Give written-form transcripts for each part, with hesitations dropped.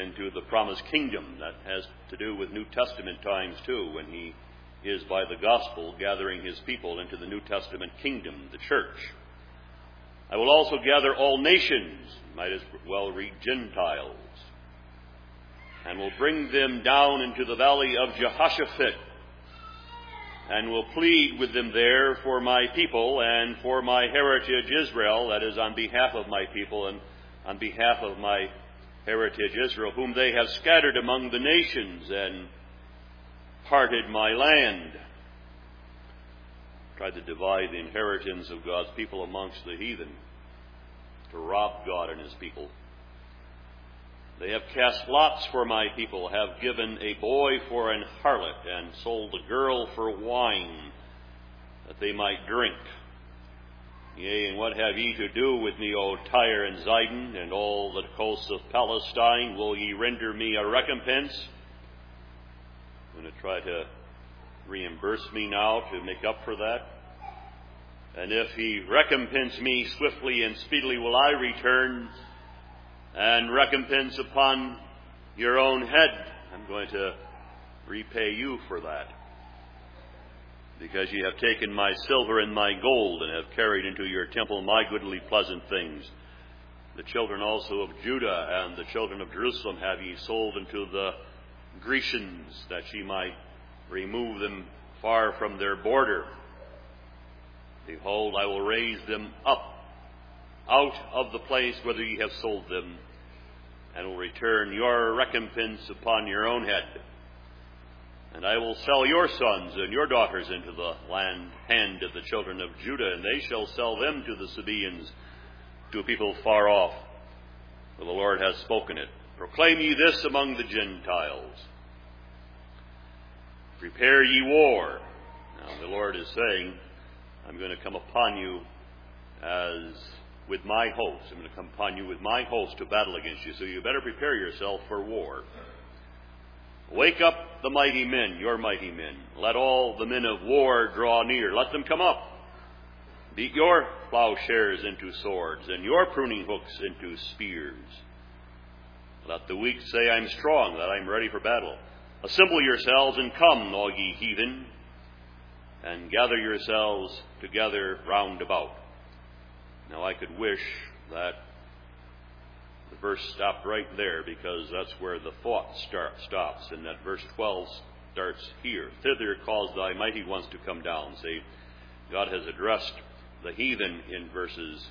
into the promised kingdom. That has to do with New Testament times too, when he is by the gospel gathering his people into the New Testament kingdom, the church. I will also gather all nations, might as well read Gentiles, and will bring them down into the valley of Jehoshaphat, and will plead with them there for my people and for my heritage Israel, that is, on behalf of my people and on behalf of my heritage Israel, whom they have scattered among the nations and parted my land. Tried to divide the inheritance of God's people amongst the heathen, to rob God and his people. They have cast lots for my people, have given a boy for an harlot, and sold a girl for wine, that they might drink. Yea, and what have ye to do with me, O Tyre and Zidon, and all the coasts of Palestine? Will ye render me a recompense? Going to try to reimburse me now to make up for that. And if he recompense me swiftly and speedily, will I return and recompense upon your own head. I'm going to repay you for that, because ye have taken my silver and my gold, and have carried into your temple my goodly pleasant things. The children also of Judah and the children of Jerusalem have ye sold unto the Grecians, that ye might remove them far from their border. Behold, I will raise them up out of the place whither ye have sold them, and will return your recompense upon your own head. And I will sell your sons and your daughters into the hand of the children of Judah, and they shall sell them to the Sabaeans, to a people far off. For the Lord has spoken it. Proclaim ye this among the Gentiles. Prepare ye war. Now the Lord is saying, I'm going to come upon you as with my host. I'm going to come upon you with my host to battle against you. So you better prepare yourself for war. Wake up the mighty men, your mighty men. Let all the men of war draw near. Let them come up. Beat your plowshares into swords, and your pruning hooks into spears. Let the weak say, I'm strong, that I'm ready for battle. Assemble yourselves and come, all ye heathen, and gather yourselves together round about. Now I could wish that the verse stopped right there, because that's where the thought stops, and that verse 12 starts here. Thither cause thy mighty ones to come down. See, God has addressed the heathen in verses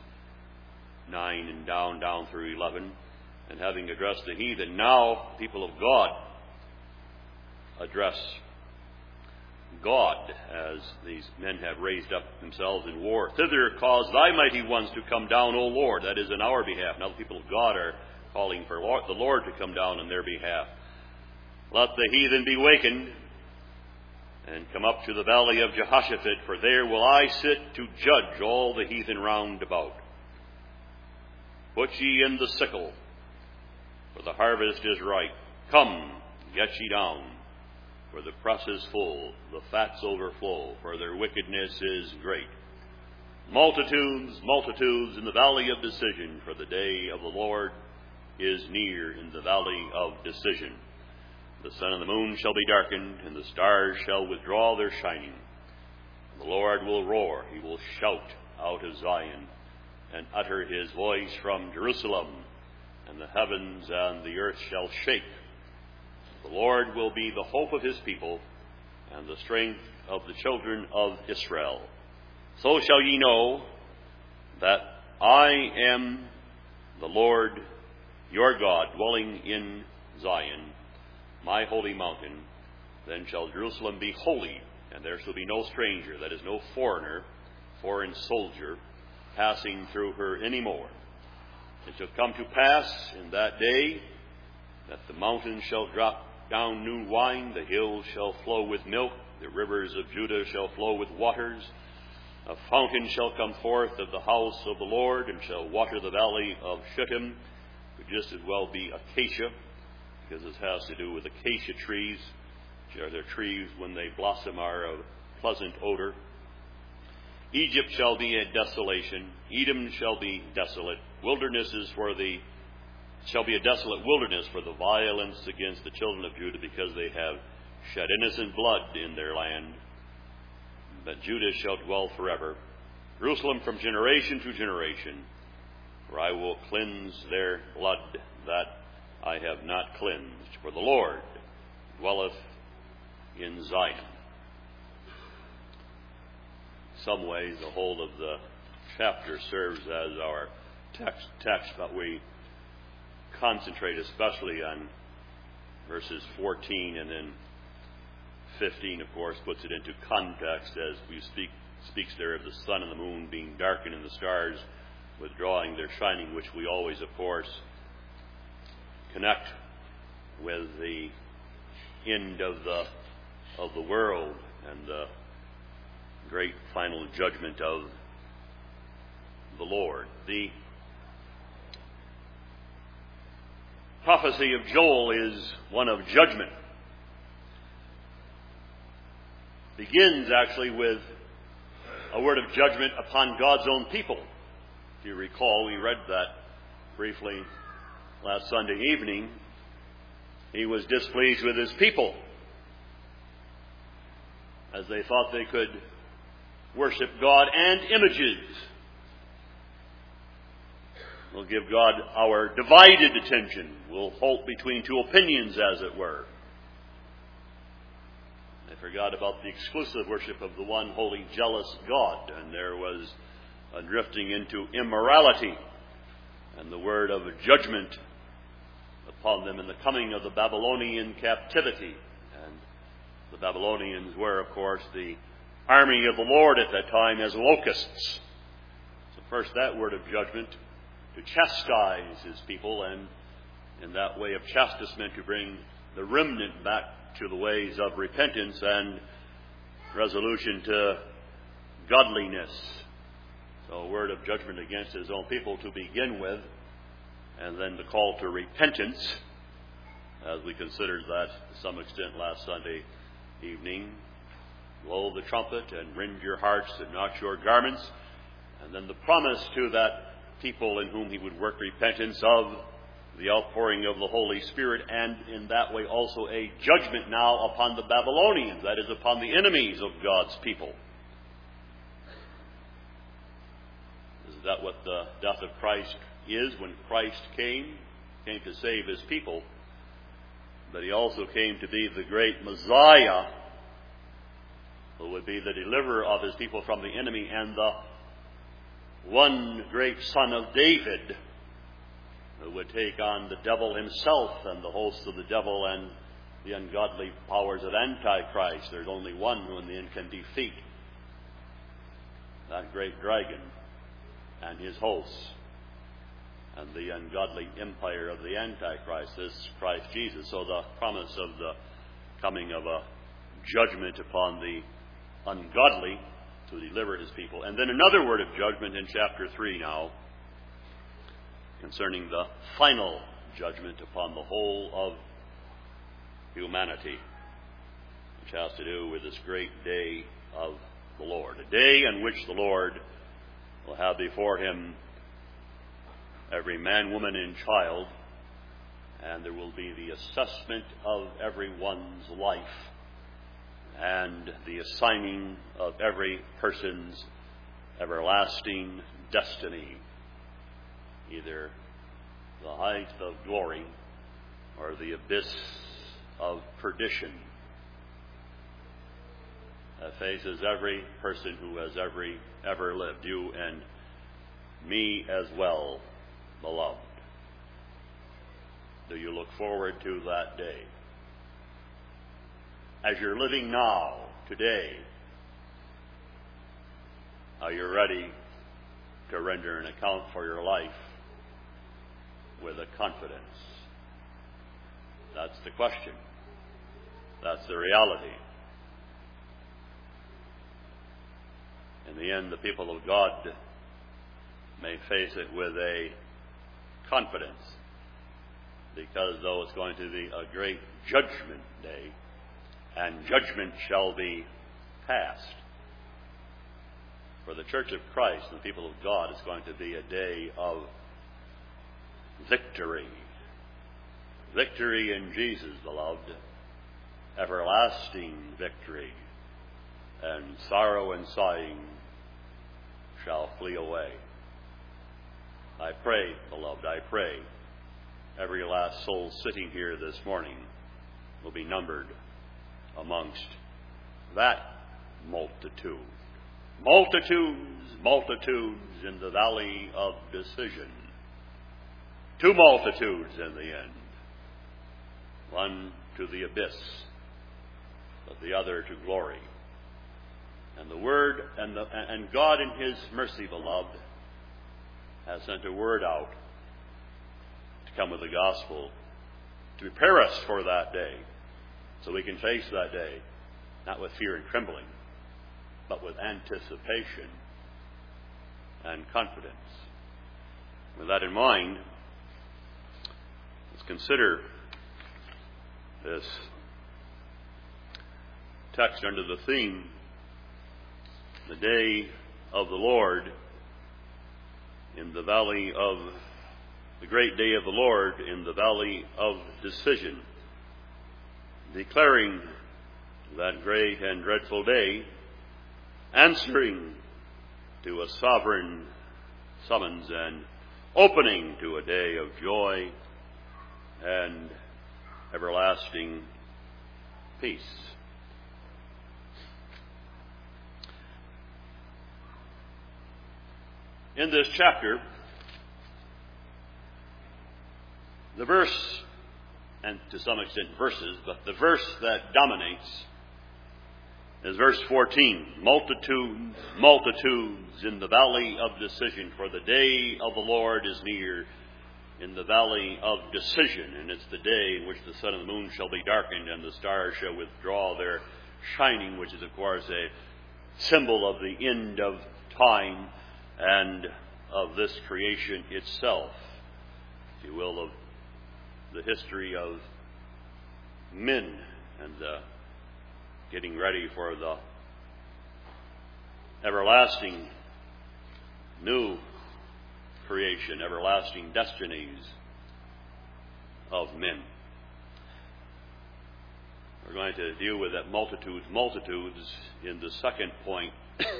9 and down through 11. And having addressed the heathen, now people of God address God, as these men have raised up themselves in war. Thither cause thy mighty ones to come down, O Lord. That is in our behalf. Now the people of God are calling for the Lord to come down on their behalf. Let the heathen be wakened, and come up to the valley of Jehoshaphat, for there will I sit to judge all the heathen round about. Put ye in the sickle, for the harvest is ripe. Come, get ye down, for the press is full, the fats overflow, for their wickedness is great. Multitudes, multitudes in the valley of decision, for the day of the Lord is near in the valley of decision. The sun and the moon shall be darkened, and the stars shall withdraw their shining. The Lord will roar, he will shout out of Zion, and utter his voice from Jerusalem, and the heavens and the earth shall shake. The Lord will be the hope of his people, and the strength of the children of Israel. So shall ye know that I am the Lord your God, dwelling in Zion, my holy mountain. Then shall Jerusalem be holy, and there shall be no stranger, that is, no foreigner, foreign soldier, passing through her any more. It shall come to pass in that day that the mountains shall drop down new wine, the hills shall flow with milk, the rivers of Judah shall flow with waters. A fountain shall come forth of the house of the Lord, and shall water the valley of Shittim. It could just as well be acacia, because this has to do with acacia trees, which are their trees when they blossom are of pleasant odor. Egypt shall be a desolation, Edom shall be desolate, wildernesses for the shall be a desolate wilderness for the violence against the children of Judah, because they have shed innocent blood in their land. But Judah shall dwell forever, Jerusalem from generation to generation. For I will cleanse their blood that I have not cleansed. For the Lord dwelleth in Zion. In some ways, the whole of the chapter serves as our text, but we concentrate especially on verses 14, and then 15, of course, puts it into context as we speaks there of the sun and the moon being darkened and the stars withdrawing their shining, which we always, of course, connect with the end of the world and the great final judgment of the Lord. The prophecy of Joel is one of judgment. Begins actually with a word of judgment upon God's own people. If you recall, we read that briefly last Sunday evening. He was displeased with his people as they thought they could worship God and images. We'll give God our divided attention. We'll halt between two opinions, as it were. They forgot about the exclusive worship of the one holy, jealous God, and there was a drifting into immorality and the word of judgment upon them in the coming of the Babylonian captivity. And the Babylonians were, of course, the army of the Lord at that time as locusts. So first that word of judgment, to chastise his people, and in that way of chastisement to bring the remnant back to the ways of repentance and resolution to godliness. So a word of judgment against his own people to begin with, and then the call to repentance, as we considered that to some extent last Sunday evening. Blow the trumpet and rend your hearts and not your garments. And then the promise to that people in whom he would work repentance of the outpouring of the Holy Spirit, and in that way also a judgment now upon the Babylonians, that is, upon the enemies of God's people. Is that what the death of Christ is? When Christ came to save his people, but he also came to be the great Messiah, who would be the deliverer of his people from the enemy, and the one great son of David, who would take on the devil himself and the hosts of the devil and the ungodly powers of Antichrist. There's only one who in the end can defeat that great dragon and his hosts and the ungodly empire of the Antichrist, this Christ Jesus. So the promise of the coming of a judgment upon the ungodly to deliver his people. And then another word of judgment in chapter 3 now, concerning the final judgment upon the whole of humanity, which has to do with this great day of the Lord. A day in which the Lord will have before him every man, woman, and child, and there will be the assessment of everyone's life and the assigning of every person's everlasting destiny, either the height of glory or the abyss of perdition, that faces every person who has ever lived, you and me as well, beloved. Do you look forward to that day? As you're living now, today, are you ready to render an account for your life with a confidence? That's the question. That's the reality. In the end, the people of God may face it with a confidence, because though it's going to be a great judgment day, and judgment shall be passed, for the Church of Christ and the people of God, it's going to be a day of victory Victory in Jesus, beloved. Everlasting victory. And sorrow and sighing shall flee away. I pray, beloved, I pray, every last soul sitting here this morning will be numbered amongst that multitude. Multitudes, multitudes in the valley of decision. Two multitudes in the end. One to the abyss, but the other to glory. And the Word and God in His mercy, beloved, has sent a word out to come with the gospel to prepare us for that day, so we can face that day, not with fear and trembling, but with anticipation and confidence. With that in mind, let's consider this text under the theme, the day of the Lord in the valley of the great day of the Lord in the valley of decision, declaring that great and dreadful day, answering to a sovereign summons and opening to a day of joy and everlasting peace. In this chapter, the verse, and to some extent verses, but the verse that dominates is verse 14. Multitudes, multitudes in the valley of decision, for the day of the Lord is near in the valley of decision. And it's the day in which the sun and the moon shall be darkened and the stars shall withdraw their shining, which is, of course, a symbol of the end of time and of this creation itself, if you will, of the history of men and getting ready for the everlasting new creation, everlasting destinies of men. We're going to deal with that multitudes in the second point.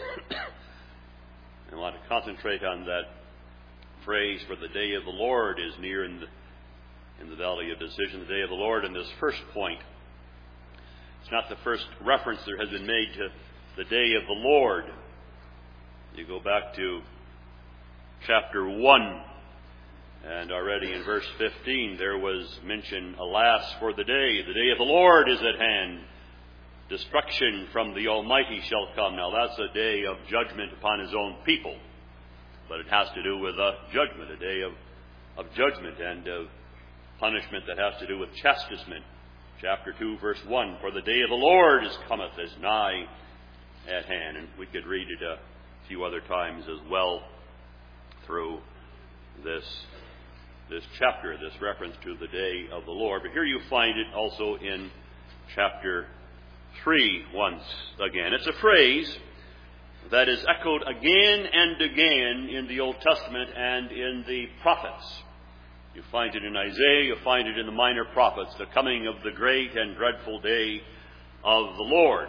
I want to concentrate on that phrase, for the day of the Lord is near in the valley of decision, the day of the Lord, in this first point. It's not the first reference there has been made to the day of the Lord. You go back to chapter 1, and already in verse 15 there was mention, alas for the day of the Lord is at hand. Destruction from the Almighty shall come. Now that's a day of judgment upon His own people. But it has to do with a judgment, a day of judgment and of punishment that has to do with chastisement. Chapter 2, verse 1, for the day of the Lord is cometh, is nigh at hand. And we could read it a few other times as well through this chapter, this reference to the day of the Lord. But here you find it also in chapter 3 once again. It's a phrase that is echoed again and again in the Old Testament and in the prophets. You find it in Isaiah, you find it in the minor prophets, the coming of the great and dreadful day of the Lord.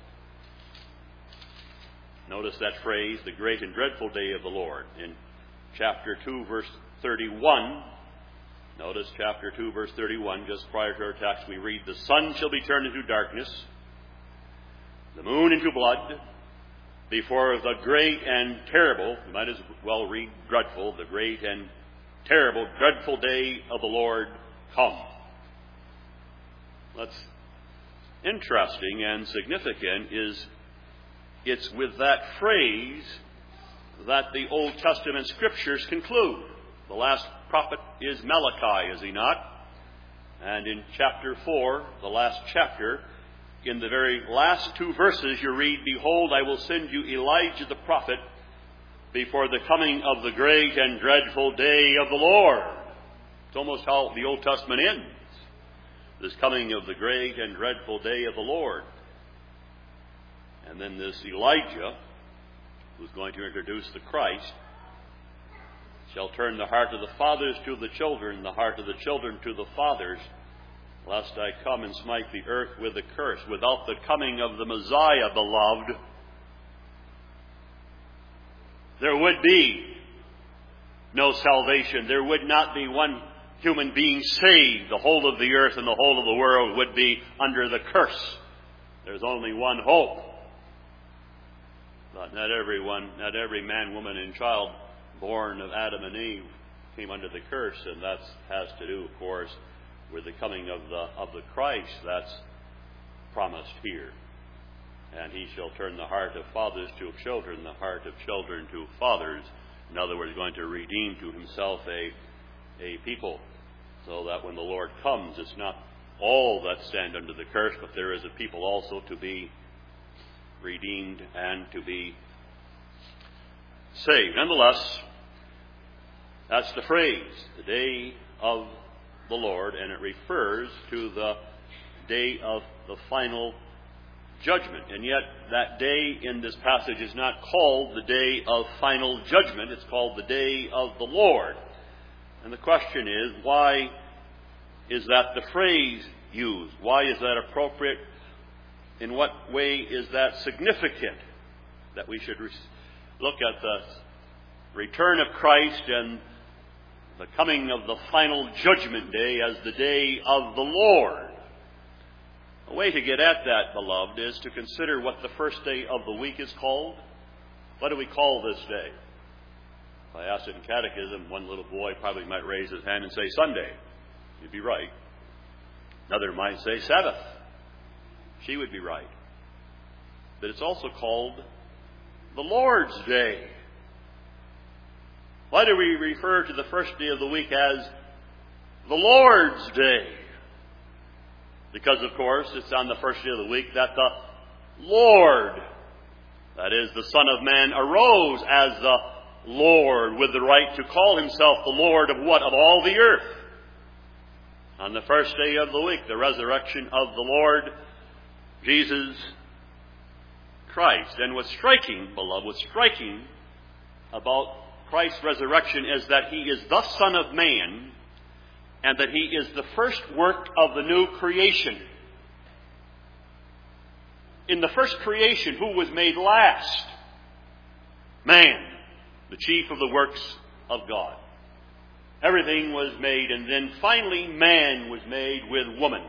Notice that phrase, the great and dreadful day of the Lord. In chapter 2, verse 31, notice chapter 2, verse 31, just prior to our text, we read, the sun shall be turned into darkness, the moon into blood, before the great and terrible, you might as well read dreadful, the great and terrible, dreadful day of the Lord come. What's interesting and significant is it's with that phrase that the Old Testament Scriptures conclude. The last prophet is Malachi, is he not? And in chapter 4, the last chapter, in the very last two verses you read, behold, I will send you Elijah the prophet before the coming of the great and dreadful day of the Lord. It's almost how the Old Testament ends. This coming of the great and dreadful day of the Lord. And then this Elijah, who's going to introduce the Christ, shall turn the heart of the fathers to the children, the heart of the children to the fathers, lest I come and smite the earth with a curse. Without the coming of the Messiah, beloved, there would be no salvation. There would not be one human being saved. The whole of the earth and the whole of the world would be under the curse. There's only one hope. But not every man, woman, and child born of Adam and Eve came under the curse, and that has to do, of course, with the coming of the Christ. That's promised here. And he shall turn the heart of fathers to children, the heart of children to fathers. In other words, going to redeem to himself a people, so that when the Lord comes, it's not all that stand under the curse, but there is a people also to be redeemed and to be saved. Nonetheless, that's the phrase, the day of the Lord, and it refers to the day of the final judgment. And yet that day in this passage is not called the day of final judgment. It's called the day of the Lord. And the question is, why is that the phrase used? Why is that appropriate? In what way is that significant? That we should look at the return of Christ and the coming of the final judgment day as the day of the Lord. A way to get at that, beloved, is to consider what the first day of the week is called. What do we call this day? If I asked it in catechism, one little boy probably might raise his hand and say Sunday. You'd be right. Another might say Sabbath. She would be right. But it's also called the Lord's Day. Why do we refer to the first day of the week as the Lord's Day? Because, of course, it's on the first day of the week that the Lord, that is, the Son of Man, arose as the Lord with the right to call himself the Lord of what? Of all the earth. On the first day of the week, the resurrection of the Lord Jesus Christ. And what's striking, beloved, what's striking about Christ's resurrection is that he is the Son of Man, and that he is the first work of the new creation. In the first creation, who was made last? Man, the chief of the works of God. Everything was made, and then finally man was made with woman.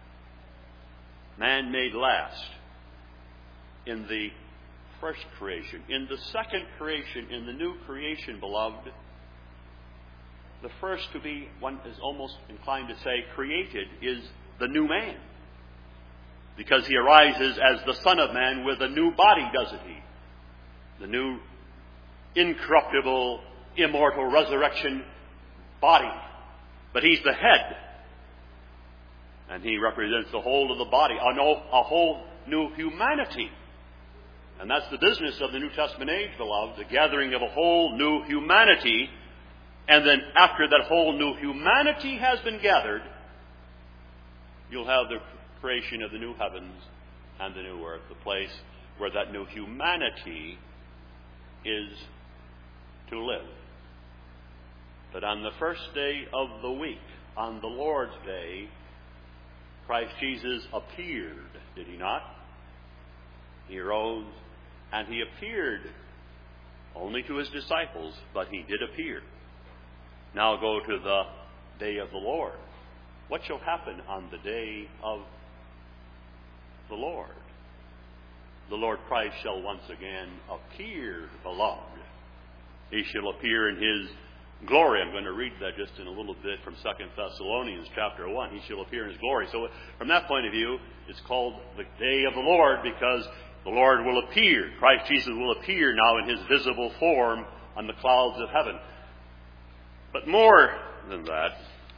Man made last in the first creation. In the second creation, in the new creation, beloved, the first to be, one is almost inclined to say, created is the new man. Because he arises as the Son of Man with a new body, doesn't he? The new incorruptible, immortal, resurrection body. But he's the head. And he represents the whole of the body, a whole new humanity. And that's the business of the New Testament age, beloved, the gathering of a whole new humanity. And then after that whole new humanity has been gathered, you'll have the creation of the new heavens and the new earth, the place where that new humanity is to live. But on the first day of the week, on the Lord's Day, Christ Jesus appeared, did he not? He arose and he appeared only to his disciples, but he did appear. Now go to the day of the Lord. What shall happen on the day of the Lord? The Lord Christ shall once again appear, beloved. He shall appear in his glory. I'm going to read that just in a little bit from 2 Thessalonians chapter 1. He shall appear in his glory. So from that point of view, it's called the day of the Lord because the Lord will appear. Christ Jesus will appear now in his visible form on the clouds of heaven. But more than that,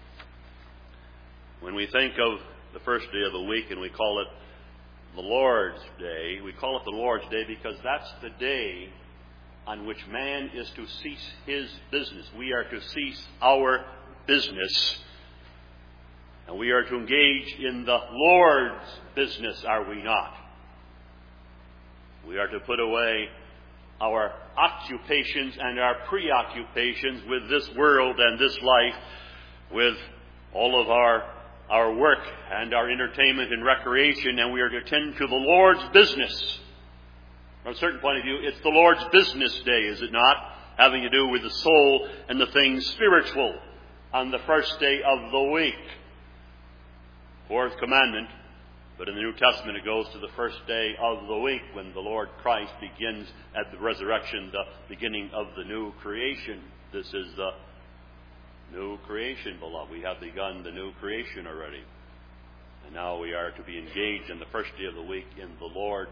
when we think of the first day of the week and we call it the Lord's Day, we call it the Lord's Day because that's the day on which man is to cease his business. We are to cease our business. And we are to engage in the Lord's business, are we not? We are to put away our occupations and our preoccupations with this world and this life, with all of our work and our entertainment and recreation, and we are to attend to the Lord's business. From a certain point of view, it's the Lord's business day, is it not? Having to do with the soul and the things spiritual on the first day of the week. Fourth commandment, but in the New Testament it goes to the first day of the week when the Lord Christ begins at the resurrection, the beginning of the new creation. This is the new creation, beloved. We have begun the new creation already. And now we are to be engaged in the first day of the week in the Lord's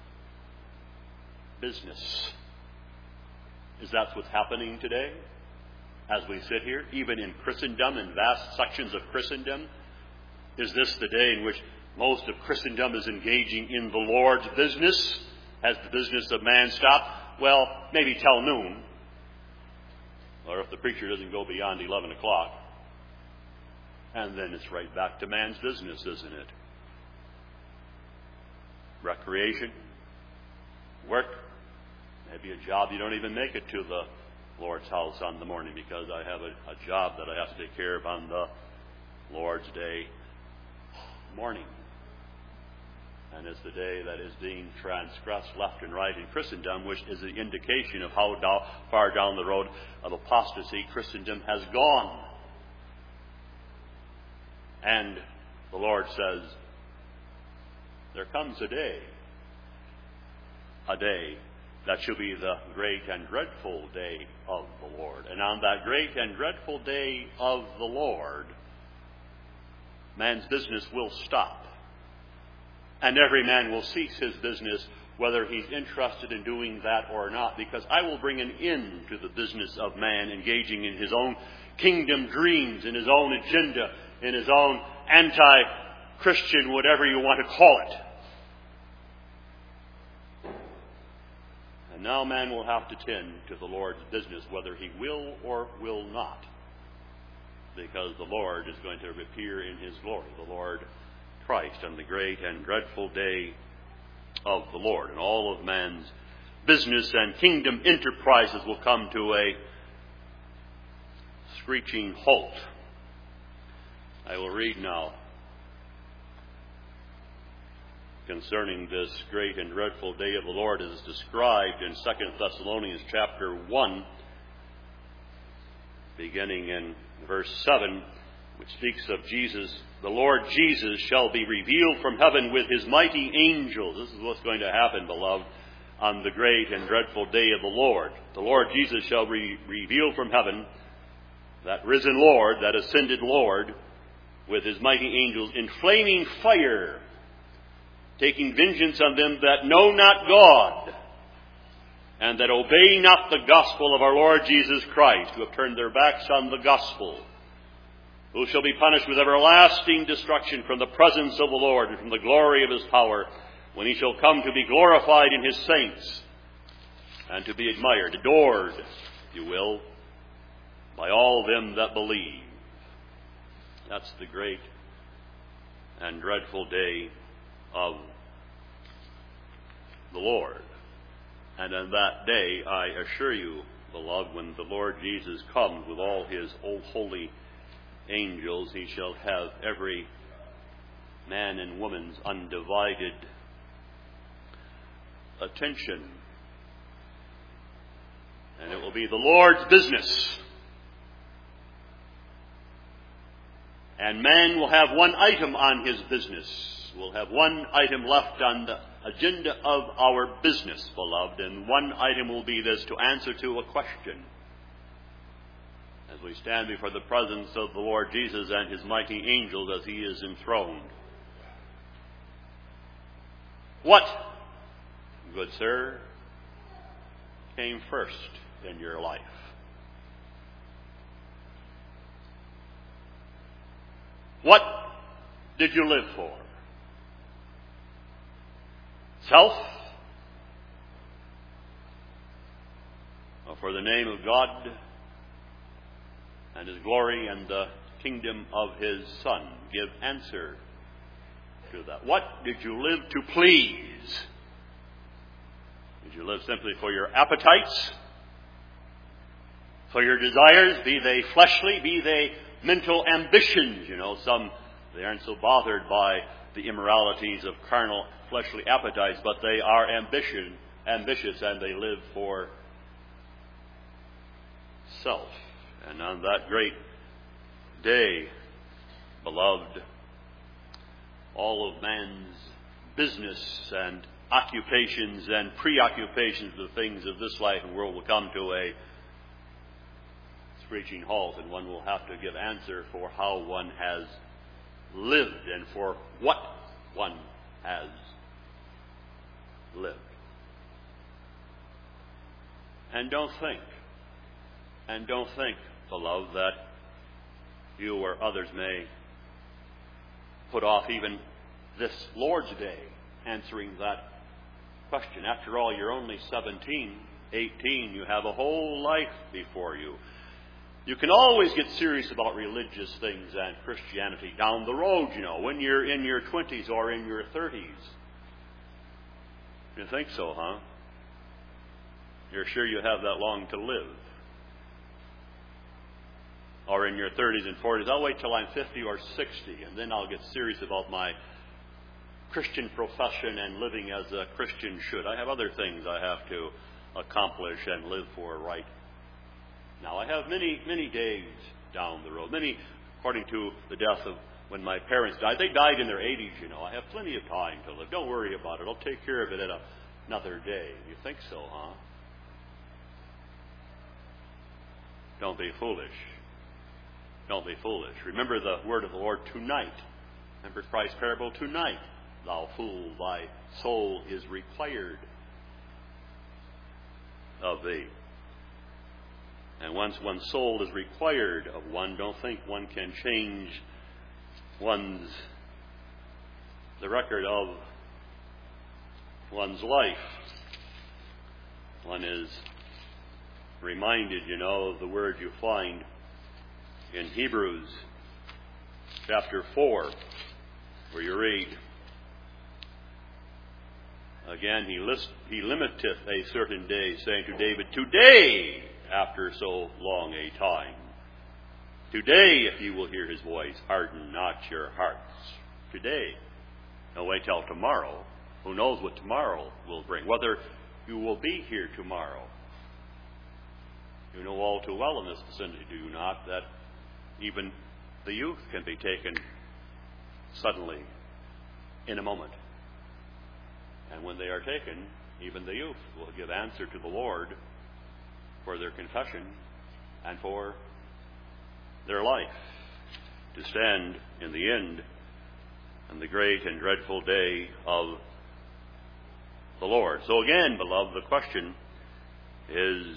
business. Is that what's happening today? As we sit here, even in Christendom, in vast sections of Christendom, is this the day in which most of Christendom is engaging in the Lord's business? Has the business of man stopped? Well, maybe till noon. Or if the preacher doesn't go beyond 11 o'clock. And then it's right back to man's business, isn't it? Recreation, work, maybe a job you don't even make it to the Lord's house on the morning because I have a job that I have to take care of on the Lord's day morning. And it's the day that is being transgressed left and right in Christendom, which is an indication of how far down the road of apostasy Christendom has gone. And the Lord says, there comes a day that shall be the great and dreadful day of the Lord. And on that great and dreadful day of the Lord, man's business will stop. And every man will cease his business, whether he's interested in doing that or not, because I will bring an end to the business of man engaging in his own kingdom dreams, in his own agenda, in his own anti-Christian, whatever you want to call it. And now man will have to tend to the Lord's business, whether he will or will not, because the Lord is going to appear in his glory, the Lord Christ, on the great and dreadful day of the Lord. And all of man's business and kingdom enterprises will come to a screeching halt. I will read now concerning this great and dreadful day of the Lord as described in 2 Thessalonians chapter 1, beginning in verse 7, which speaks of Jesus. The Lord Jesus shall be revealed from heaven with his mighty angels. This is what's going to happen, beloved, on the great and dreadful day of the Lord. The Lord Jesus shall be revealed from heaven, that risen Lord, that ascended Lord, with his mighty angels in flaming fire, taking vengeance on them that know not God, and that obey not the gospel of our Lord Jesus Christ, who have turned their backs on the gospel, who shall be punished with everlasting destruction from the presence of the Lord and from the glory of his power, when he shall come to be glorified in his saints, and to be admired, adored, if you will, by all them that believe. That's the great and dreadful day of the Lord. And on that day, I assure you, beloved, when the Lord Jesus comes with all his holy angels, he shall have every man and woman's undivided attention. And it will be the Lord's business. And man will have one item on his business. We'll have one item left on the agenda of our business, beloved. And one item will be this, to answer to a question. As we stand before the presence of the Lord Jesus and his mighty angels as he is enthroned. What, good sir, came first in your life? What did you live for? Self? Or for the name of God and his glory and the kingdom of his Son? Give answer to that. What did you live to please? Did you live simply for your appetites, for your desires, be they fleshly, be they mental ambitions. Some, they aren't so bothered by the immoralities of carnal, fleshly appetites, but they are ambitious, and they live for self. And on that great day, beloved, all of man's business and occupations and preoccupations with the things of this life and world will come to a screeching halt, and one will have to give answer for how one has lived and for what one has lived. And don't think, beloved, that you or others may put off even this Lord's Day answering that question. After all, you're only 17, 18. You have a whole life before you. You can always get serious about religious things and Christianity down the road, when you're in your 20s or in your 30s. You think so, huh? You're sure you have that long to live? Or in your 30s and 40s, I'll wait till I'm 50 or 60, and then I'll get serious about my Christian profession and living as a Christian should. I have other things I have to accomplish and live for right now. I have many, many days down the road. Many, according to the death of when my parents died. They died in their 80s, I have plenty of time to live. Don't worry about it. I'll take care of it at another day. You think so, huh? Don't be foolish. Don't be foolish. Remember the word of the Lord tonight. Remember Christ's parable tonight. Thou fool, thy soul is required of thee. And once one's soul is required of one, don't think one can change the record of one's life. One is reminded, of the word you find in Hebrews chapter 4, where you read, again, he limiteth a certain day, saying to David, today, after so long a time, today, if you will hear his voice, harden not your hearts. Today. Don't wait till tomorrow. Who knows what tomorrow will bring? Whether you will be here tomorrow. You know all too well in this vicinity, do you not, that even the youth can be taken suddenly in a moment. And when they are taken, even the youth will give answer to the Lord for their confession and for their life, to stand in the end on the great and dreadful day of the Lord. So again, beloved, the question is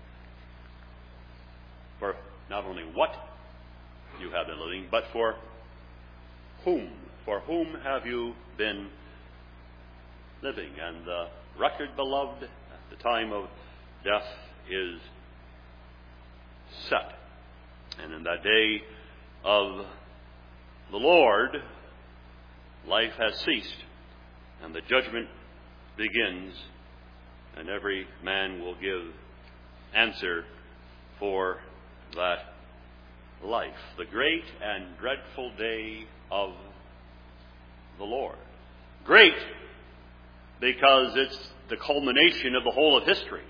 for not only what you have been living, but for whom. For whom have you been living? And the record, beloved, at the time of death is set. And in that day of the Lord, life has ceased, and the judgment begins, and every man will give answer for that life. The great and dreadful day of the Lord. Great because it's the culmination of the whole of history.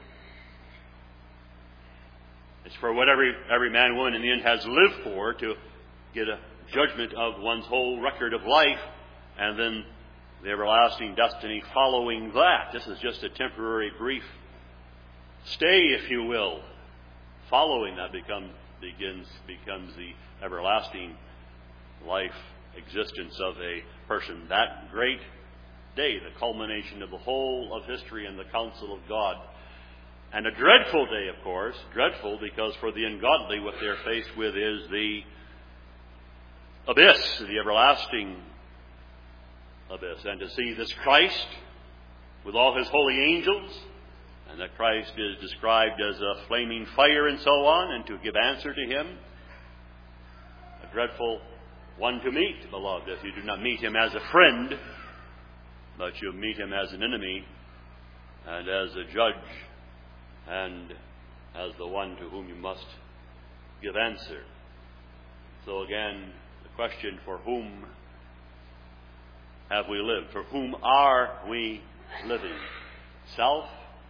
It's for what every man and woman in the end has lived for, to get a judgment of one's whole record of life, and then the everlasting destiny following that. This is just a temporary, brief stay, if you will. Following that becomes the everlasting life existence of a person. That great day, the culmination of the whole of history and the counsel of God. And a dreadful day, of course. Dreadful because for the ungodly what they're faced with is the abyss, the everlasting abyss. And to see this Christ with all his holy angels, and that Christ is described as a flaming fire and so on, and to give answer to him, a dreadful one to meet, beloved, if you do not meet him as a friend, but you meet him as an enemy and as a judge, and as the one to whom you must give answer. So again, the question, for whom have we lived? For whom are we living? Self?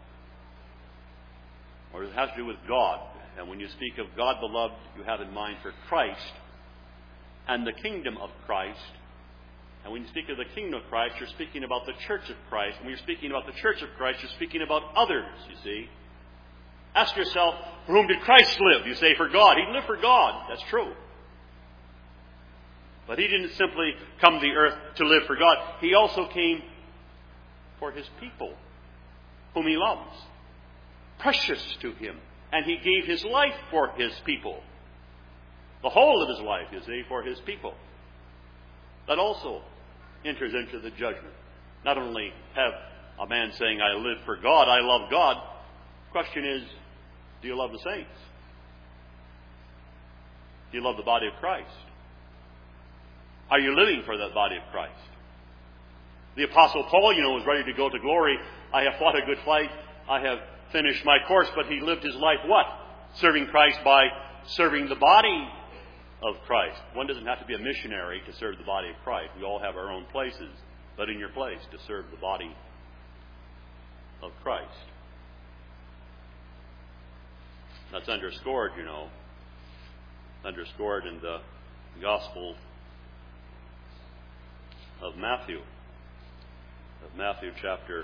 Or does it have to do with God? And when you speak of God, beloved, you have in mind for Christ and the kingdom of Christ. And when you speak of the kingdom of Christ, you're speaking about the church of Christ. And when you're speaking about the church of Christ, you're speaking about others, you see. Ask yourself, for whom did Christ live? You say, for God. He lived for God. That's true. But he didn't simply come to the earth to live for God. He also came for his people, whom he loves. Precious to him. And he gave his life for his people. The whole of his life, you see, for his people. That also enters into the judgment. Not only have a man saying, I live for God, I love God. The question is, do you love the saints? Do you love the body of Christ? Are you living for that body of Christ? The Apostle Paul, was ready to go to glory. I have fought a good fight. I have finished my course. But he lived his life what? Serving Christ by serving the body of Christ. One doesn't have to be a missionary to serve the body of Christ. We all have our own places. But in your place to serve the body of Christ. That's underscored, underscored in the Gospel of Matthew. Of Matthew chapter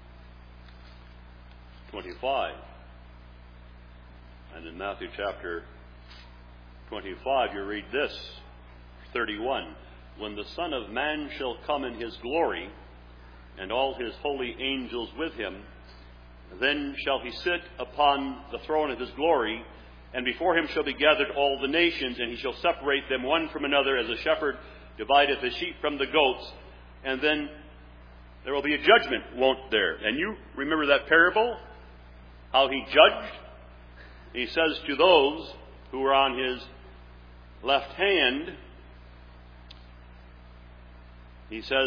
25. And in Matthew chapter 25 you read this, 31. When the Son of Man shall come in his glory, and all his holy angels with him, then shall he sit upon the throne of his glory, and before him shall be gathered all the nations, and he shall separate them one from another, as a shepherd divideth the sheep from the goats. And then there will be a judgment, won't there? And you remember that parable? How he judged? He says to those who were on his left hand, he says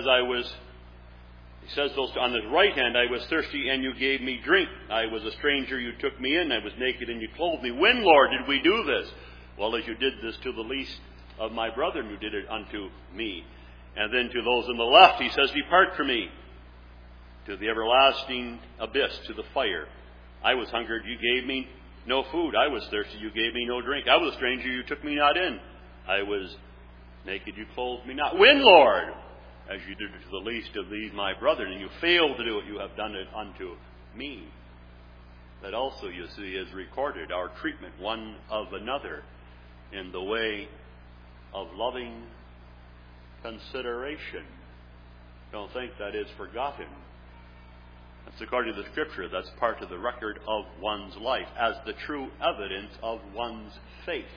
those on his right hand, I was thirsty and you gave me drink. I was a stranger, you took me in. I was naked and you clothed me. When, Lord, did we do this? Well, as you did this to the least of my brethren, you did it unto me. And then to those on the left, he says, depart from me to the everlasting abyss, to the fire. I was hungered, you gave me no food. I was thirsty, you gave me no drink. I was a stranger, you took me not in. I was naked, you clothed me not. When, Lord? As you did it to the least of these my brethren, and you failed to do it, you have done it unto me. That also, you see, is recorded, our treatment one of another in the way of loving consideration. Don't think that is forgotten. That's according to the Scripture. That's part of the record of one's life as the true evidence of one's faith.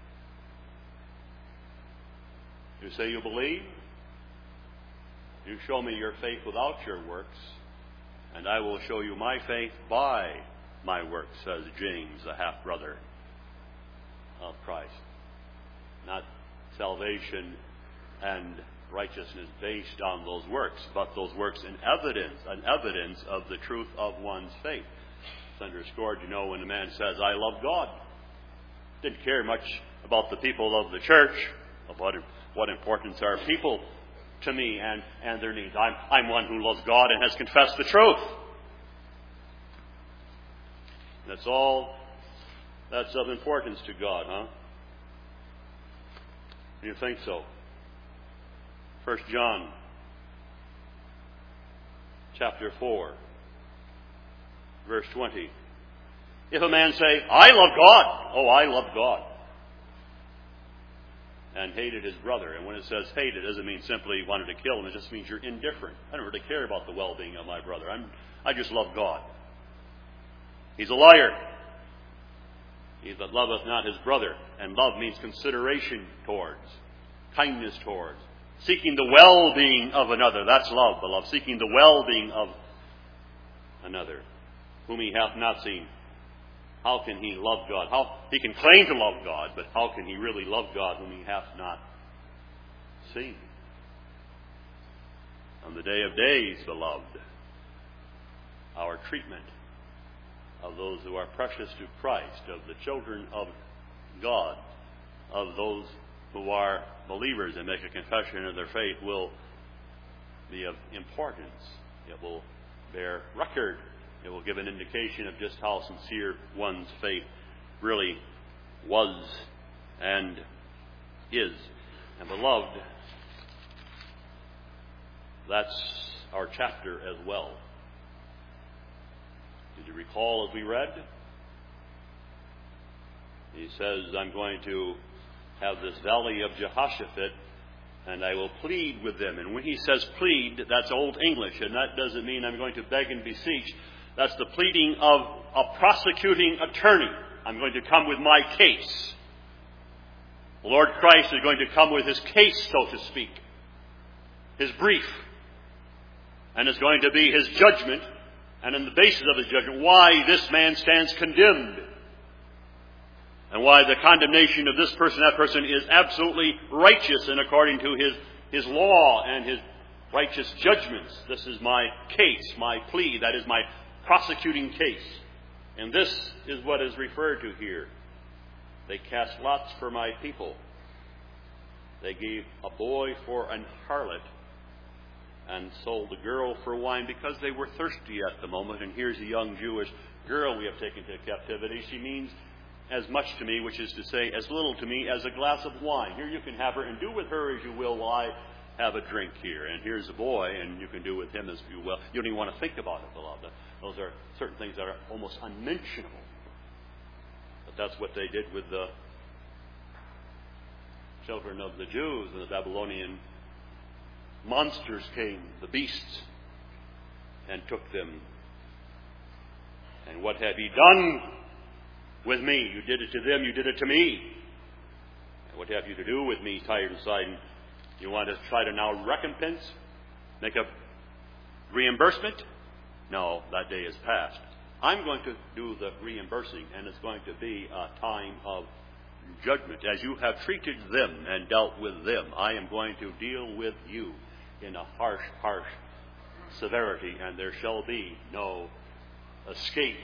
You say you believe? You show me your faith without your works, and I will show you my faith by my works, says James, the half-brother of Christ. Not salvation and righteousness based on those works, but those works an evidence of the truth of one's faith. It's underscored, when a man says, I love God. Didn't care much about the people of the church, about what importance are people to me and their needs. I'm one who loves God and has confessed the truth. That's all that's of importance to God, huh? Do you think so? 1 John chapter 4, verse 20. If a man say, I love God, I love God, and hated his brother. And when it says hated, it doesn't mean simply wanted to kill him. It just means you're indifferent. I don't really care about the well-being of my brother. I just love God. He's a liar. He that loveth not his brother. And love means consideration towards, kindness towards, seeking the well-being of another. That's love, beloved. Seeking the well-being of another, whom he hath not seen. How can he love God? He can claim to love God, but how can he really love God whom he hath not seen? On the day of days, beloved, our treatment of those who are precious to Christ, of the children of God, of those who are believers and make a confession of their faith will be of importance. It will bear record. It will give an indication of just how sincere one's faith really was and is. And beloved, that's our chapter as well. Did you recall as we read? He says, I'm going to have this valley of Jehoshaphat, and I will plead with them. And when he says plead, that's Old English, and that doesn't mean I'm going to beg and beseech. That's the pleading of a prosecuting attorney. I'm going to come with my case. The Lord Christ is going to come with his case, so to speak, his brief. And it's going to be his judgment, and in the basis of his judgment, why this man stands condemned. And why the condemnation of this person, that person, is absolutely righteous and according to his law and his righteous judgments. This is my case, my plea. That is my prosecuting case. And this is what is referred to here. They cast lots for my people. They gave a boy for an harlot and sold a girl for wine because they were thirsty at the moment. And here's a young Jewish girl we have taken to captivity. She means as much to me, which is to say, as little to me as a glass of wine. Here you can have her and do with her as you will while I have a drink here. And here's a boy, and you can do with him as you will. You don't even want to think about it, beloved. Those are certain things that are almost unmentionable. But that's what they did with the children of the Jews. And the Babylonian monsters came, the beasts, and took them. And what have ye done with me? You did it to them, you did it to me. And what have you to do with me, Tyre and Sidon? You want to try to now recompense? Make a reimbursement? No, that day is past. I'm going to do the reimbursing, and it's going to be a time of judgment. As you have treated them and dealt with them, I am going to deal with you in a harsh, harsh severity, and there shall be no escape.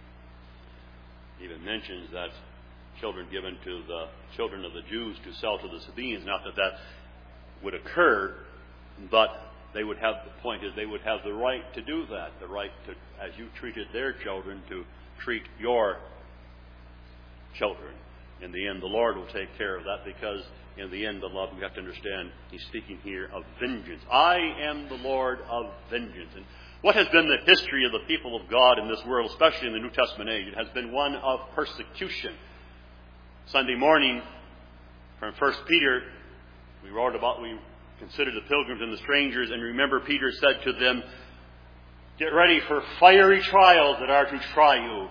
Even mentions that children given to the children of the Jews to sell to the Sabaeans. Not that that would occur, but they would have, the point is, they would have the right to do that, the right to, as you treated their children, to treat your children. In the end, the Lord will take care of that, because in the end, beloved, we have to understand he's speaking here of vengeance. I am the Lord of vengeance. And what has been the history of the people of God in this world, especially in the New Testament age? It has been one of persecution. Sunday morning, from 1 Peter, we considered the pilgrims and the strangers, and remember Peter said to them, get ready for fiery trials that are to try you.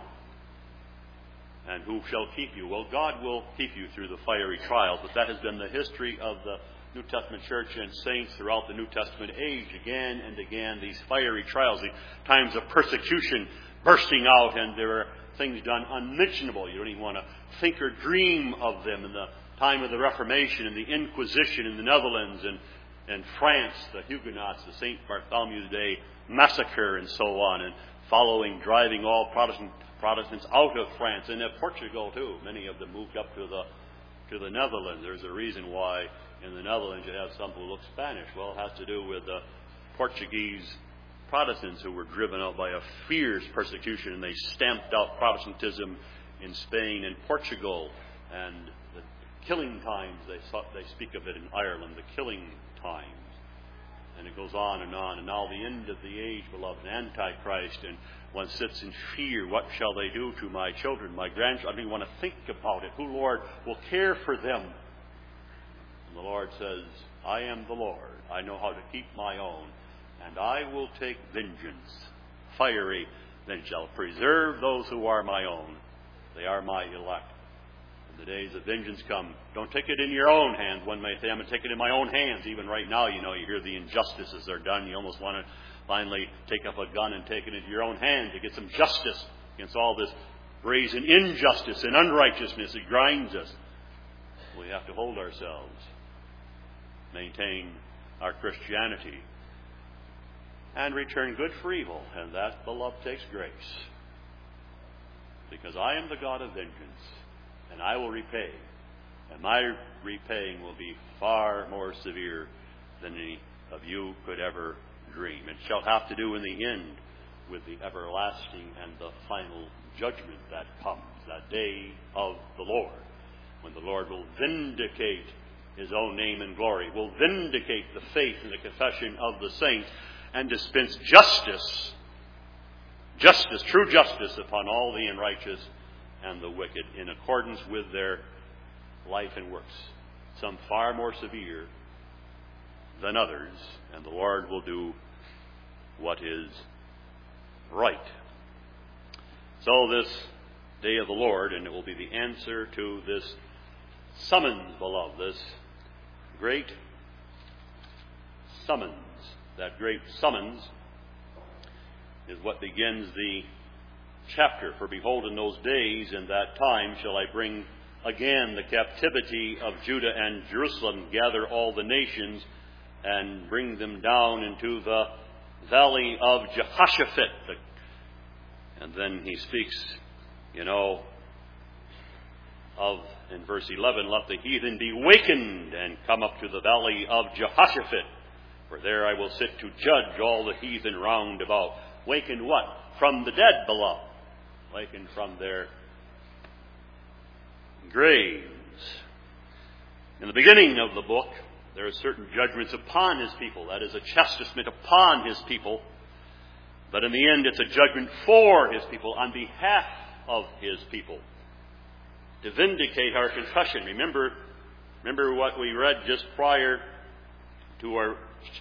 And who shall keep you? Well, God will keep you through the fiery trials, but that has been the history of the New Testament church and saints throughout the New Testament age. Again and again, these fiery trials, the times of persecution bursting out, and there are things done unmentionable. You don't even want to think or dream of them. In the time of the Reformation and the Inquisition in the Netherlands and France, the Huguenots, the St. Bartholomew's Day massacre and so on, and driving all Protestants out of France, and at Portugal too. Many of them moved up to the Netherlands. There's a reason why in the Netherlands you have some who look Spanish. Well, it has to do with the Portuguese Protestants who were driven out by a fierce persecution, and they stamped out Protestantism in Spain and Portugal. And the killing times, they speak of it in Ireland, the killing times. And it goes on. And now the end of the age, beloved, Antichrist, and one sits in fear. What shall they do to my children, my grandchildren? I don't even want to think about it. Who, Lord, will care for them? And the Lord says, I am the Lord. I know how to keep my own. And I will take vengeance, fiery vengeance. I'll preserve those who are my own. They are my elect. When the days of vengeance come, don't take it in your own hands. One may say, I'm going to take it in my own hands. Even right now, you hear the injustices are done. You almost want to finally take up a gun and take it into your own hand to get some justice against all this brazen injustice and unrighteousness that grinds us. We have to hold ourselves, maintain our Christianity. and return good for evil. And that, beloved, takes grace. Because I am the God of vengeance, and I will repay. And my repaying will be far more severe than any of you could ever dream. It shall have to do in the end with the everlasting and the final judgment that comes, that day of the Lord, when the Lord will vindicate His own name and glory, will vindicate the faith and the confession of the saints, and dispense justice, true justice upon all the unrighteous and the wicked, in accordance with their life and works, some far more severe than others, and the Lord will do what is right. So this day of the Lord, and it will be the answer to this summons, beloved, this great summons. That great summons is what begins the chapter. For behold, in those days, in that time, shall I bring again the captivity of Judah and Jerusalem, gather all the nations, and bring them down into the valley of Jehoshaphat. And then he speaks, of, in verse 11, let the heathen be wakened and come up to the valley of Jehoshaphat, for there I will sit to judge all the heathen round about. Wakened what? From the dead, beloved. Wakened from their graves. In the beginning of the book, there are certain judgments upon His people. That is a chastisement upon His people. But in the end, it's a judgment for His people, on behalf of His people, to vindicate our confession. Remember what we read just prior to our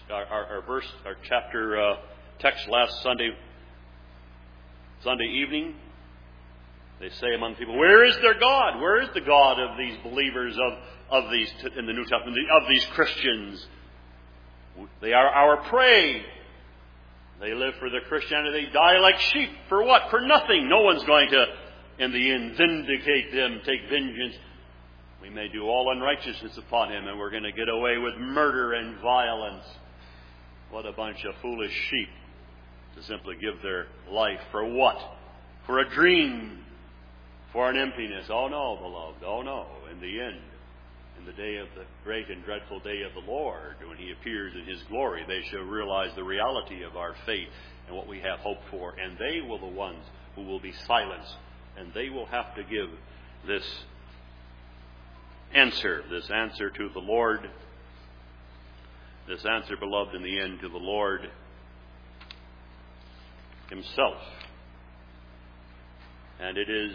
chapter text last Sunday evening. They say among people, where is their God? Where is the God of these believers, of these in the New Testament, of these Christians? They are our prey. They live for their Christianity. They die like sheep. For what? For nothing. No one's going to, in the end, vindicate them, take vengeance. We may do all unrighteousness upon him, and we're going to get away with murder and violence. What a bunch of foolish sheep to simply give their life for what? For a dream, for an emptiness. Oh no, beloved, oh no. In the end, in the day of the great and dreadful day of the Lord, when He appears in His glory, they shall realize the reality of our faith and what we have hope for. And they will the ones who will be silenced, and they will have to give this answer to the Lord, this answer, beloved, in the end to the Lord Himself. And it is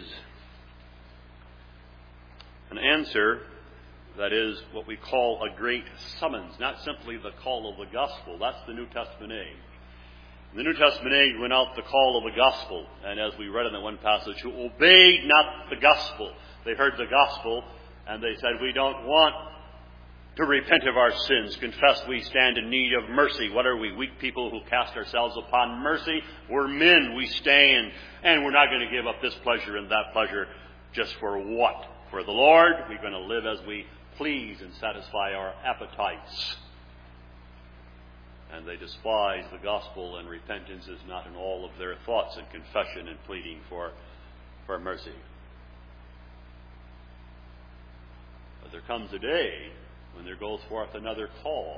an answer that is what we call a great summons, not simply the call of the gospel. That's the New Testament age. In the New Testament age went out the call of the gospel, and as we read in that one passage, who obeyed not the gospel. They heard the gospel, and they said, we don't want to repent of our sins, confess we stand in need of mercy. What are we, weak people who cast ourselves upon mercy? We're men, we stand, and we're not going to give up this pleasure and that pleasure just for what? For the Lord. We're going to live as we please and satisfy our appetites. And they despise the gospel, and repentance is not in all of their thoughts, and confession and pleading for mercy. But there comes a day when there goes forth another call.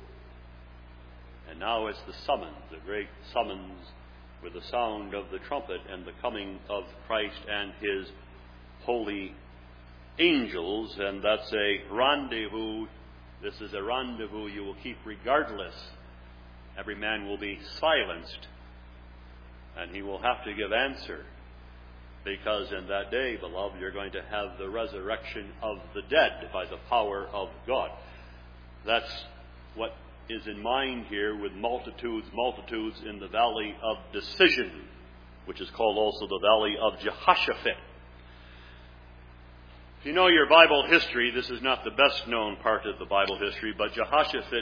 And now it's the summons, the great summons with the sound of the trumpet and the coming of Christ and His holy angels. And that's a rendezvous. This is a rendezvous you will keep regardless. Every man will be silenced, and he will have to give answer. Because in that day, beloved, you're going to have the resurrection of the dead by the power of God. That's what is in mind here with multitudes in the valley of decision, which is called also the valley of Jehoshaphat. If you know your Bible history, this is not the best known part of the Bible history, but Jehoshaphat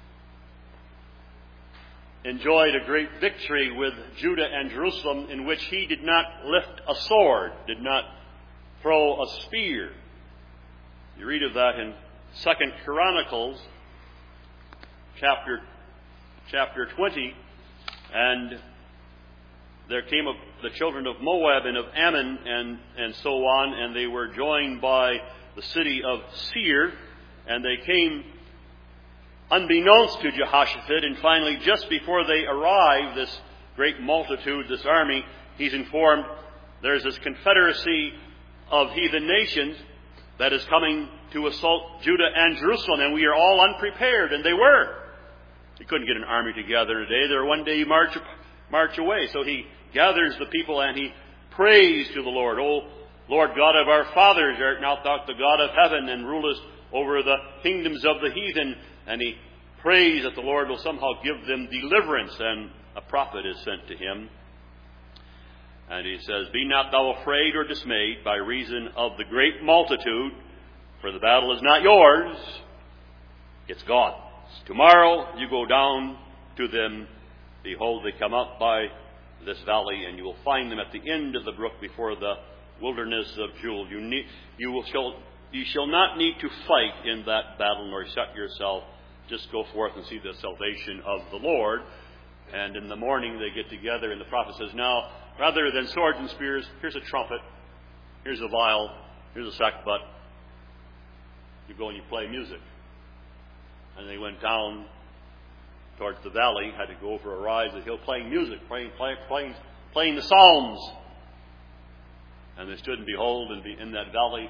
enjoyed a great victory with Judah and Jerusalem, in which he did not lift a sword, did not throw a spear. You read of that in 2 Chronicles, chapter 20, And there came the children of Moab and of Ammon and so on, and they were joined by the city of Seir, and they came unbeknownst to Jehoshaphat, and finally, just before they arrive, this great multitude, this army, he's informed there's this confederacy of heathen nations that is coming to assault Judah and Jerusalem, and we are all unprepared, and they were. He couldn't get an army together today. They're one day march away. So he gathers the people and he prays to the Lord. O Lord God of our fathers, art not thou the God of heaven, and rulest over the kingdoms of the heathen? And he prays that the Lord will somehow give them deliverance, and a prophet is sent to him. And he says, Be not thou afraid or dismayed by reason of the great multitude, for the battle is not yours, it's God's. Tomorrow you go down to them. Behold, they come up by this valley, and you will find them at the end of the brook before the wilderness of Jewel. You shall not need to fight in that battle, nor set yourself. Just go forth and see the salvation of the Lord. And in the morning they get together, and the prophet says, Now, rather than swords and spears, here's a trumpet, here's a viol, here's a sackbut. You go and you play music. And they went down towards the valley, had to go over a rise of the hill, playing music, playing the psalms. And they stood and behold, and in that valley,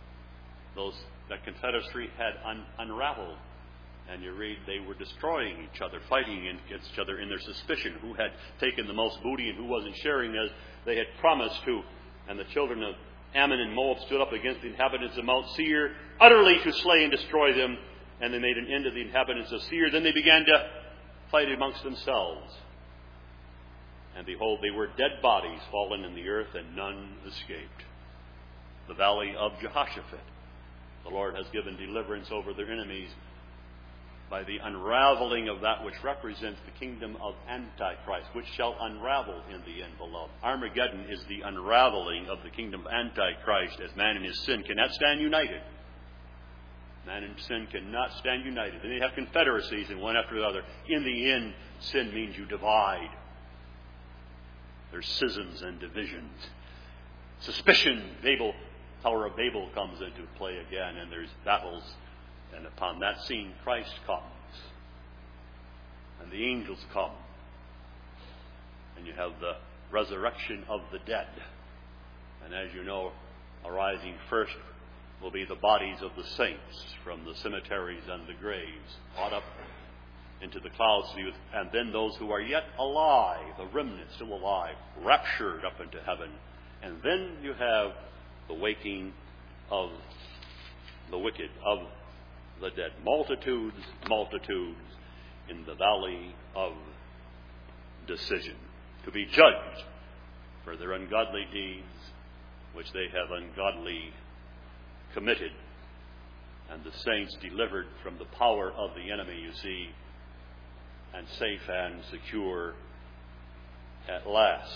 that confederacy had unraveled. And you read they were destroying each other, fighting against each other in their suspicion, who had taken the most booty and who wasn't sharing as they had promised to. And the children of Ammon and Moab stood up against the inhabitants of Mount Seir, utterly to slay and destroy them. And they made an end of the inhabitants of Seir. Then they began to fight amongst themselves. And behold, they were dead bodies fallen in the earth, and none escaped. The valley of Jehoshaphat. The Lord has given deliverance over their enemies by the unraveling of that which represents the kingdom of Antichrist, which shall unravel in the end, beloved. Armageddon is the unraveling of the kingdom of Antichrist, as man in his sin cannot stand united. Man and sin cannot stand united. And they have confederacies, and one after the other. In the end, sin means you divide. There's schisms and divisions. Suspicion, Tower of Babel comes into play again, and there's battles. And upon that scene, Christ comes. And the angels come. And you have the resurrection of the dead. And as you know, arising first will be the bodies of the saints from the cemeteries and the graves, caught up into the clouds, and then those who are yet alive, the remnant still alive, raptured up into heaven. And then you have the waking of the wicked, of the dead. Multitudes in the valley of decision, to be judged for their ungodly deeds, which they have ungodly committed, and the saints delivered from the power of the enemy, you see, and safe and secure at last.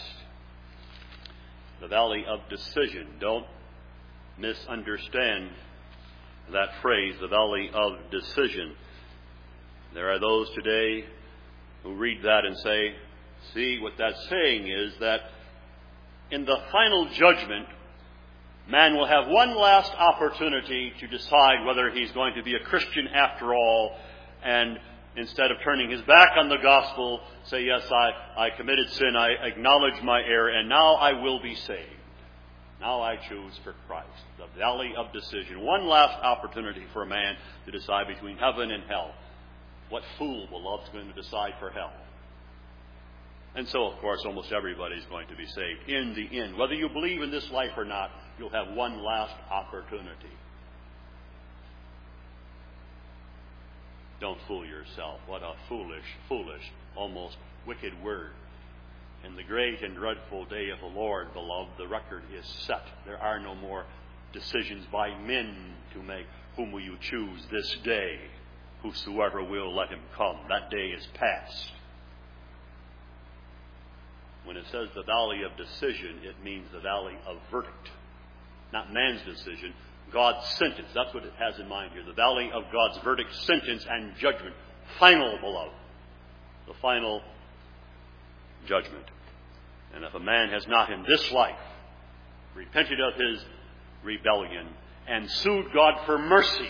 The valley of decision. Don't misunderstand that phrase, the valley of decision. There are those today who read that and say, see, what that's saying is that in the final judgment, man will have one last opportunity to decide whether he's going to be a Christian after all, and instead of turning his back on the gospel, say, yes, I committed sin, I acknowledge my error, and now I will be saved. Now I choose for Christ. The valley of decision. One last opportunity for a man to decide between heaven and hell. What fool, beloved, is going to decide for hell? And so, of course, almost everybody is going to be saved in the end. Whether you believe in this life or not, you'll have one last opportunity. Don't fool yourself. What a foolish, almost wicked word. In the great and dreadful day of the Lord, beloved, the record is set. There are no more decisions by men to make. Whom will you choose this day? Whosoever will, let him come. That day is past. When it says the valley of decision, it means the valley of verdict. Not man's decision, God's sentence. That's what it has in mind here. The valley of God's verdict, sentence, and judgment. Final, beloved. The final judgment. And if a man has not in this life repented of his rebellion and sued God for mercy,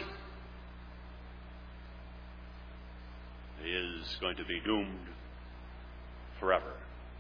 he is going to be doomed forever.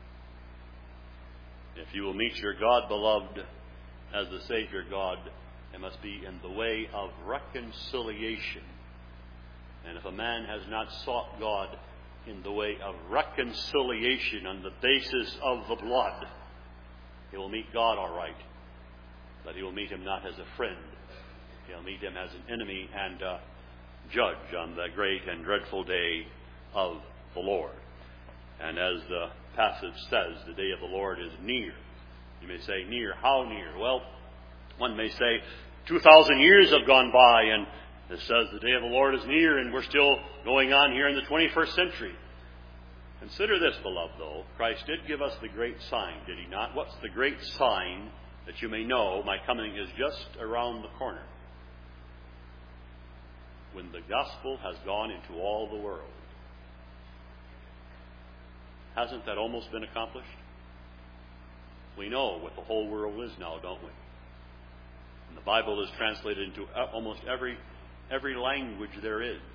If you will meet your God, beloved, as the Savior God, it must be in the way of reconciliation. And if a man has not sought God in the way of reconciliation on the basis of the blood, he will meet God all right, but he will meet him not as a friend. He'll meet him as an enemy and a judge on the great and dreadful day of the Lord. And as the passage says, the day of the Lord is near. You may say, near. How near? Well, one may say, 2,000 years have gone by, and it says the day of the Lord is near, and we're still going on here in the 21st century. Consider this, beloved, though. Christ did give us the great sign, did he not? What's the great sign that you may know my coming is just around the corner? When the gospel has gone into all the world. Hasn't that almost been accomplished? We know what the whole world is now, don't we? And the Bible is translated into almost every language there is.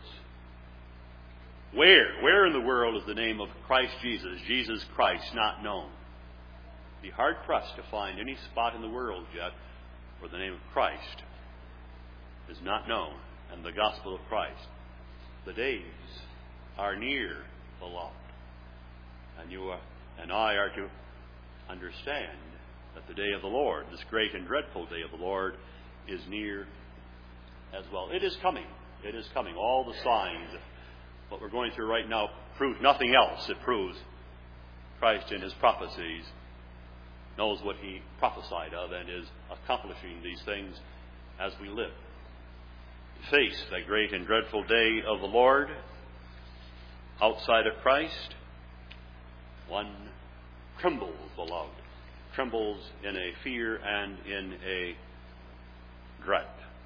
Where in the world is the name of Christ Jesus Christ, not known? Be hard-pressed to find any spot in the world yet where the name of Christ is not known, and the gospel of Christ. The days are near, beloved. And you and I are to understand that the day of the Lord, this great and dreadful day of the Lord, is near as well. It is coming. It is coming. All the signs, what we're going through right now, prove nothing else. It proves Christ in his prophecies knows what he prophesied of and is accomplishing these things as we live. To face that great and dreadful day of the Lord outside of Christ, one trembles, beloved, trembles in a fear and in a dread.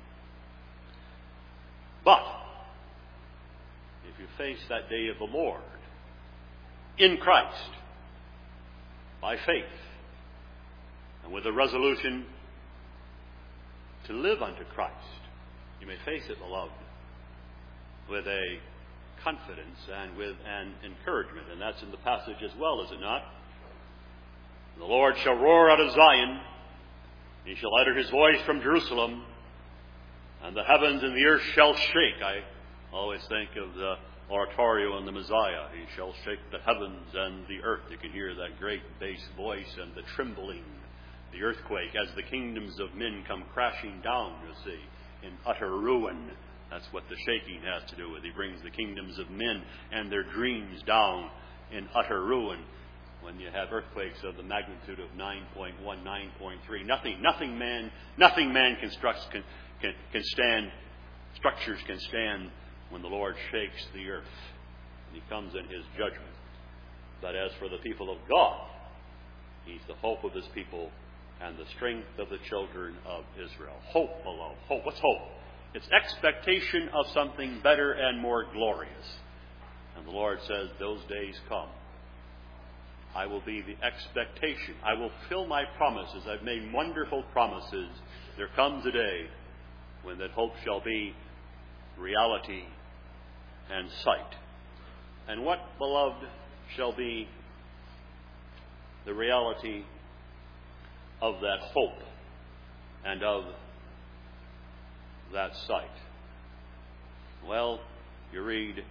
But if you face that day of the Lord in Christ, by faith, and with a resolution to live unto Christ, you may face it, beloved, with a confidence and with an encouragement. And that's in the passage as well, is it not? The Lord shall roar out of Zion, he shall utter his voice from Jerusalem, and the heavens and the earth shall shake. I always think of the oratorio in the Messiah. He shall shake the heavens and the earth. You can hear that great bass voice and the trembling, the earthquake, as the kingdoms of men come crashing down, you see, in utter ruin. That's what the shaking has to do with. He brings the kingdoms of men and their dreams down in utter ruin. When you have earthquakes of the magnitude of 9.1, 9.3, nothing man can stand. Structures can stand when the Lord shakes the earth and he comes in his judgment. But as for the people of God, he's the hope of his people and the strength of the children of Israel. Hope, beloved. Hope. What's hope? It's expectation of something better and more glorious. And the Lord says, those days come. I will be the expectation. I will fill my promises. I've made wonderful promises. There comes a day when that hope shall be reality and sight. And what, beloved, shall be the reality of that hope and of that sight? Well, you read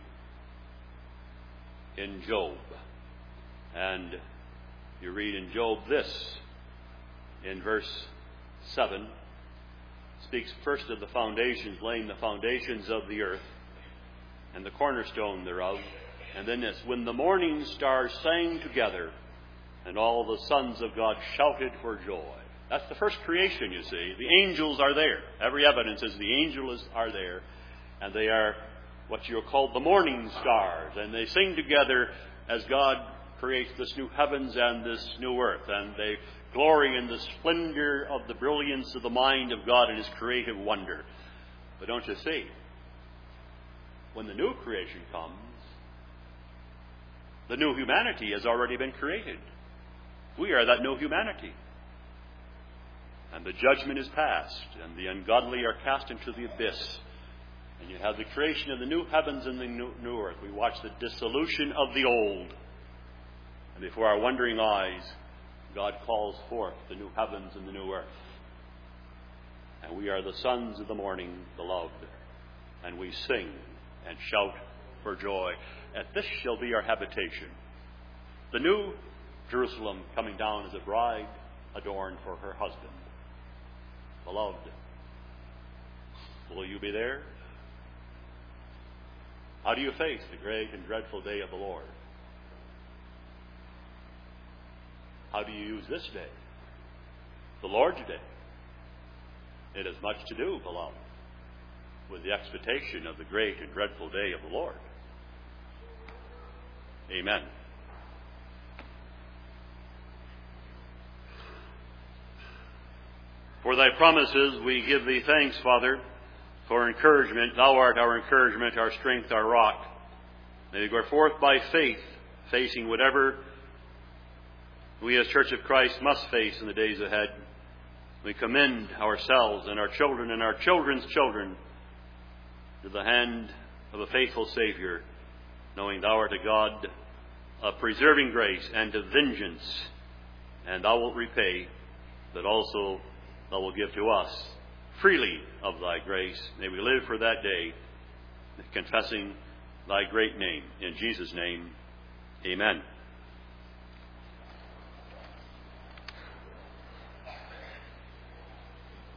in Job, and you read in Job this, in verse 7, speaks first of the foundations, laying the foundations of the earth and the cornerstone thereof, and then this, when the morning stars sang together and all the sons of God shouted for joy. That's the first creation, you see. The angels are there. Every evidence is the angels are there, and they are what you call the morning stars, and they sing together as God creates this new heavens and this new earth, and they glory in the splendor of the brilliance of the mind of God and his creative wonder. But don't you see, when the new creation comes, The new humanity has already been created. We are that new humanity. And the judgment is passed, and the ungodly are cast into the abyss. And you have the creation of the new heavens and the new earth. We watch the dissolution of the old. And before our wondering eyes, God calls forth the new heavens and the new earth. And we are the sons of the morning, beloved. And we sing and shout for joy. And this shall be our habitation. The new Jerusalem coming down as a bride adorned for her husband. Beloved, will you be there? How do you face the great and dreadful day of the Lord? How do you use this day? The Lord's day. It has much to do, beloved, with the expectation of the great and dreadful day of the Lord. Amen. For thy promises we give thee thanks, Father, for encouragement. Thou art our encouragement, our strength, our rock. May we go forth by faith, facing whatever we as Church of Christ must face in the days ahead. We commend ourselves and our children and our children's children to the hand of a faithful Savior, knowing thou art a God of preserving grace and of vengeance, and thou wilt repay, but also thou wilt give to us freely of thy grace. May we live for that day, confessing thy great name. In Jesus' name, amen.